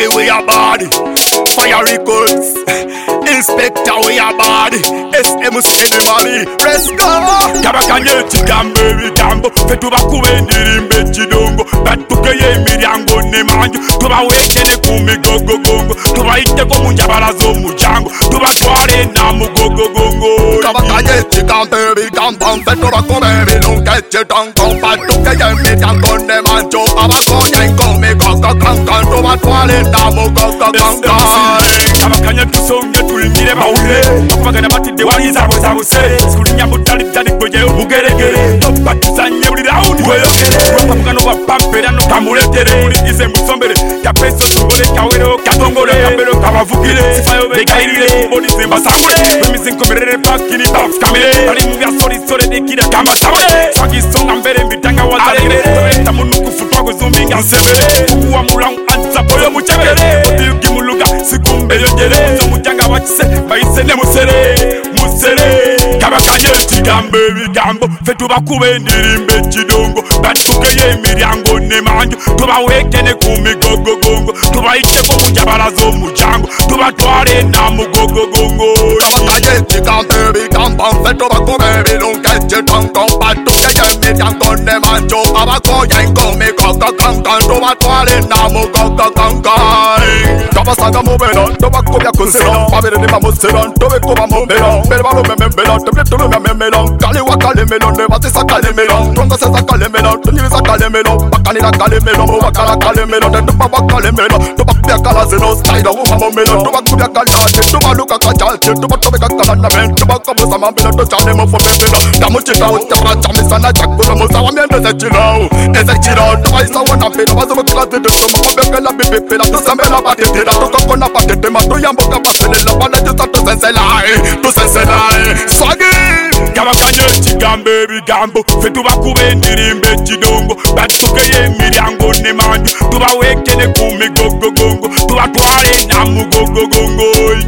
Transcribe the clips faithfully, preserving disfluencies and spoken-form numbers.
Bobby, we are body. Fire records. Inspector, we are body. S M C money. Let's go. Kabakanye chigambe bigambo. Fetu bakubendiri mbechidongo. Batukeye miryango ne manju. Tuba wekene kumi gogo gongo. Tuba iteko munjabala zo mujango. Tuba tware na mugogo gongo. Kabakanye chigambe bigambo. Fetu bakubendiri mbechidongo. Batukeye miryango ne manju. Abakoye kumi gogo gongo. Tuba tware na mugogo gongo. Kabakanye tusonge tulinyire bawule. Bakubagana batide walizabo zabuse. Skulinya mutali tali kweje ubugeregere. Topatizanye buli round weyogere. Bakubagano bapampera no kamuletere. Uli ize musombere. Kapeso tubole kawero katongole kambero kabavugire. Sifayo bekairire kuboni zimba samule. Wemizi nkomerere pakini baf kamile. Bali muvya sori sore dekira kama samule. Swagi songa mbere mbitanga wazalere. Weta munuku futwa kuzumbinga nsebere. Kukuwa mulangu anza boyo muchebere. Otiyuki muluga sikumbe yojere. So mujanga wachise baise ne musere. Musere kabakanye chigambe bigambo. Fetu bakubendiri mbechidongo. Batukeye emiryango ne manju. Tuba wekene kumi gogo gongo. Tuba iteko munjabala zo mujango. Tuba tware na mugogo gongo. Kabakanye chigambe bigambo. Fetu bakubendiri mbechidongo. Batukeye emiryango ne manju. Abakoye kumi gogo gongo. Tuba tware na mugogo gongo. Kabasanga mubera. Tuba kubya kusera. Babere ni mamusera. Tuba kuba mubera. Bere balo memembera. Tuba tulu memembera. Kali wakale melo. Nebatisa kale melo. Tonga sesa kale melo. Tunyiza kale melo. Bakanira kale melo. Wakala kale melo. Tuba bakale melo. Tuba kubya kala zeno. Style uma momelo. Tuba kubya kala. Tuba luka kachache. Tuba tobe kakala na men. Tuba kabusa mambela. Tuchane mofo memelo. Tamuchita uchabra chamisana chakura. Musa wamiende zechino. Ezechino. Tuba isa wana pena. Wazo mkila zede. Tuma kubekela bibi pena. Tusambela batitira. Tukakona batitema. Tuyamboka batelela. Wana jusa tusenselai. Tusenselai. Swagi. Kabakanye chigambe bigambo. Fetu bakubendiri mbechidongo. Batukeye emiryango ne manju. Tuba wekene kumi gogo gongo. Tuba tware na mugogo gongo.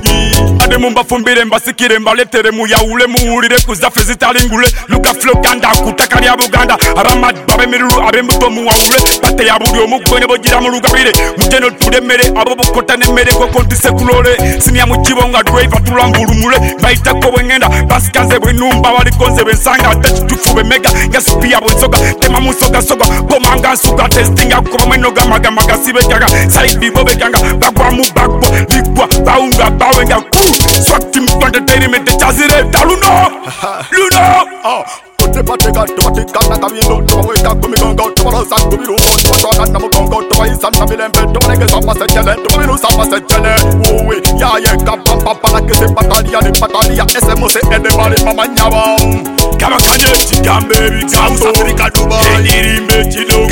Ade mumba fumbire mbasikire mbaletere muyaule muwulire kuzafe zitalingule. Luka flow ganda kutaka lya Buganda. Abamad babe miruru abe mbuto muwawule. Bate ya buli omugwene bogira mu lugabire. Mujeno tudemere abo bokota nemmere go kontise kulole. Simya mu kibonga driver tulambulumule. Bayita ko bwengenda basikaze bwe numba wali konze bensanga atachitufu bemega ngasipiya bonsoga tema musoga soga komanga nsuga testinga kuba mweno gamaga magasibe gaga side bibo beganga bagwa mu bagbo ligwa baunga bawenga ku swati mtonde terimete chazire taluno luno oh Te patega, te patika na kabino, te waweka kumigongo, te walosa kubirumo, te watwana na mugongo, te waisa na bilembe, te wanege sapa sechele, te wabiru sapa sechele. Uwe, ya ye kapam papa na kese patalia ni patalia, S M C ene mali mama nyabam. Kabakanye chigambe bigambo, South Africa Dubai, eniri mbechido.